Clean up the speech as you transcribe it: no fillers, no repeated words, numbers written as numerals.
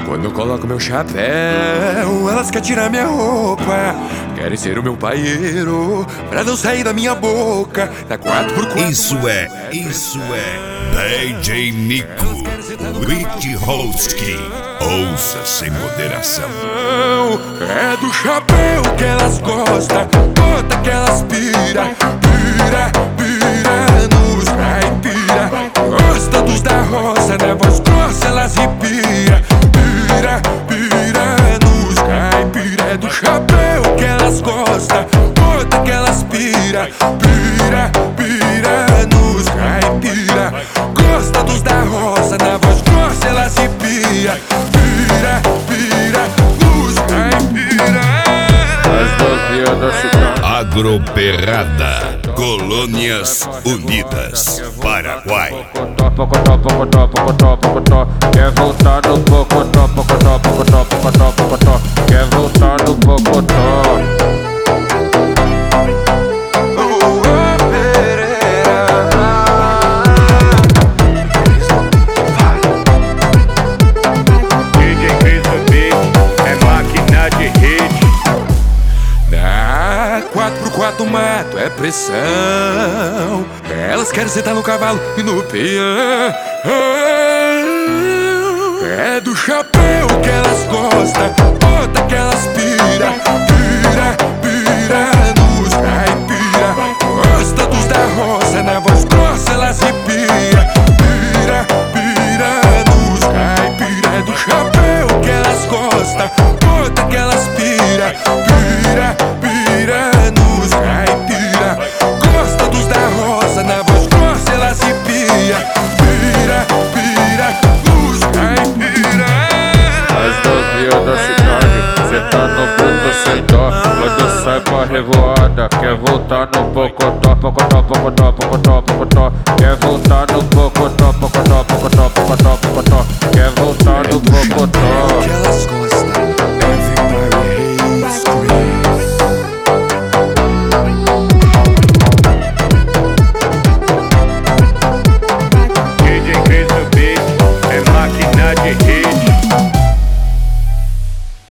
Quando eu coloco meu chapéu, elas querem tirar minha roupa. Querem ser o meu paieiro, pra não sair da minha boca. Da 4x4. Isso é DJ Nico, Rick Holski. Ouça sem moderação. É do chapéu que elas gostam, bota que elas pira, pira, pira nos caipira. Gosta dos da roça, na voz grossa elas ripia, pira, pira nos caipira. É do chapéu que elas gostam, bota que elas pira, pira, pira nos caipira. Gosta dos da roça, na voz grossa elas ripia, pira, pira nos caipira. Agroperrada, Colônias Unidas, Paraguai. Quer voltar no pocotó, pocotó, pocotó, pocotó, pocotó. Quer voltar no pocotó. Na 4x4 mato é pressão. Elas querem sentar no cavalo e no peão. É do chapéu que elas gostam, bota que elas pira, pira, pira nos caipira. Gosta dos da roça, na voz grossa elas ripia, pira, pira nos caipira. É do chapéu que elas gostam, bota que elas pira, pira, pira nos caipira. Gosta dos da roça, na voz grossa elas ripia, pira, pira nos caipira. As novinhas da cidade, cê tá no ponto sem dó. Quando sai pra revoada, quer voltar no pocotó, pocotó, pocotó, pocotó, pocotó. Quer voltar no pocotó, pocotó, pocotó, pocotó, pocotó. Quer voltar no pocotó.